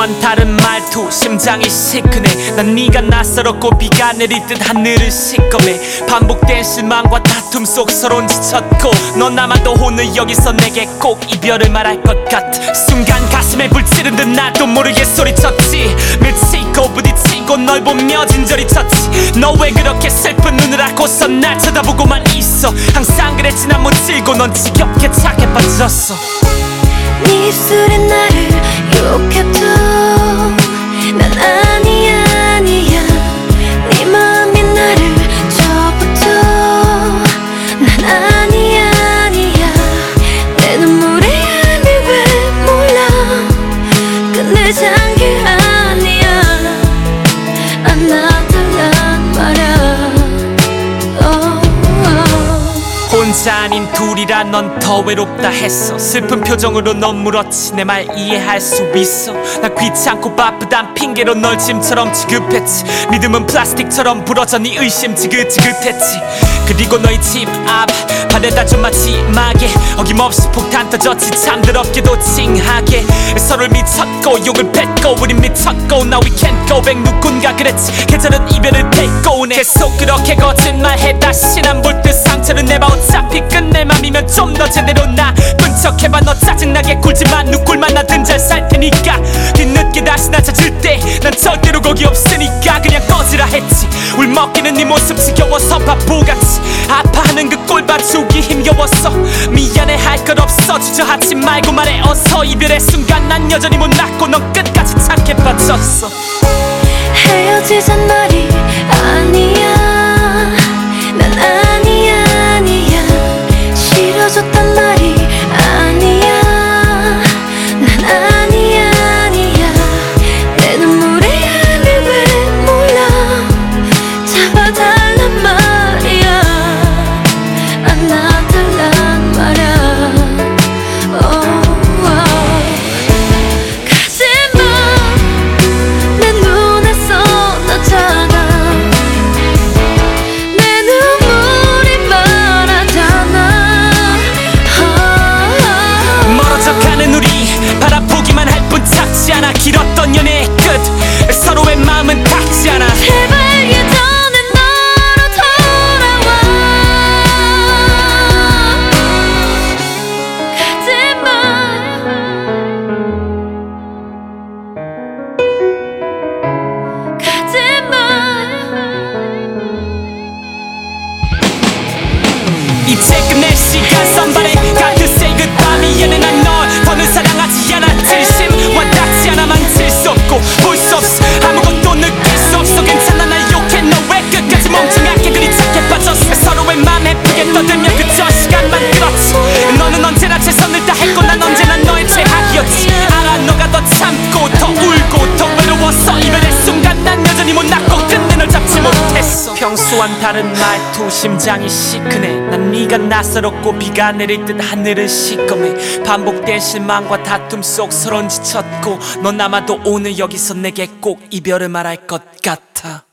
평소와는 다른 말투 심장이 시큰해. 난 네가 낯설었고 비가 내리듯 하늘을 시꺼매. 반복된 실망과 다툼 속 서론 지쳤고 넌 아마도 오늘 여기서 내게 꼭 이별을 말할 것 같아. 순간 가슴에 불 찌른 듯 나도 모르게 소리쳤지. 미치고 부딪히고 널 보며 진저리 쳤지. 너 왜 그렇게 슬픈 눈을 하고서 날 쳐다보고만 있어. 항상 그랬지 난 못질고 넌 지겹게 착해 빠졌어. 네 입술에 나를 욕해도 난 아니야 아니야. 네 마음이 나를 접어도 난 아니야 아니야. 내 눈물의 얄미 왜 몰라. 끝내잔 게 아니야. 안아달란 말야. 혼자 아닌 둘이라 넌 더 외롭다 했어. 슬픈 표정으로 넌 물었지. 내 말 이해할 수 있어. 난 귀찮고 바쁘단 핑계로 널 짐처럼 지급했지. 믿음은 플라스틱처럼 부러져 네 의심 지긋지긋했지. 그리고 너희 집 앞 바래다 좀 마지막에 어김없이 폭탄 터졌지. 참 더럽게도 칭하게 서로를 미쳤고 욕을 뱉고 우린 미쳤고 Now we can't go back. 누군가 그랬지 계절은 이별을 데리고 오네. 계속 그렇게 거짓말해. 다신 안 볼 듯 상처를 내봐. 어차피 끝낼 맘이면 좀 더 제대로 나쁜 척해봐. 너 짜증나게 굴지만 누굴만 나든 잘 살 테니까. 뒤늦게 다시 나 찾을 때 난 절대로 거기 없으니까 그냥 꺼지라 했지. 울먹이는 네 모습 지겨워서 바보같이 아파하는 그 꼴 봐주기 힘겨웠어. 미안해 할 것 없어 주저하지 말고 말해 어서. 이별의 순간 난 여전히 못났고 넌 끝까지 착해 빠졌어. 헤어지잔 말이 아니야. 난 아니야 아니야. 싫어졌단 말이 아니야. 난 아니야 아니야. 내 눈물의 얄미 왜 몰라. 잡아달란 말이야. 안아달란 말야. 가지마. 내 눈에서 쏟아져가. 내 눈물이 말하잖아. 멀어져가는 우리 바라보기만 할 뿐 작지 않아. 길었던 연애의 끝 서로의 마음은 닿지 않아. 제발 예전의 너로 돌아와. 가지마. 이제 끝낼 시간 선발에 가득 say goodbye. 미안해 난 널 더는 사랑하지 않아. 진심과 닿지 않아. 만질 수 없고 볼 수 없어. 아무것도 느낄 수 없어. 괜찮아 날 욕해. 너 왜 끝까지 멍청하게 그리 착해 빠졌어. 서로의 맘 예쁘게 떠들며 그저 시간만 끌었지. 너는 언제나 최선을 다했고 난 언제나 너의 최악이었지. 알아 너가 더 참고 더 울고 더 외로웠어. 이별의 순간 난 여전히 못났고 끝내 널 잡지 못했어. 평소와는 다른 말투 심장이 시큰해. 난 네가 낯설었고 비가 내릴 듯 하늘을 시꺼매. 반복된 실망과 다툼 속 서론 지쳤고 넌 아마도 오늘 여기서 내게 꼭 이별을 말할 것 같아.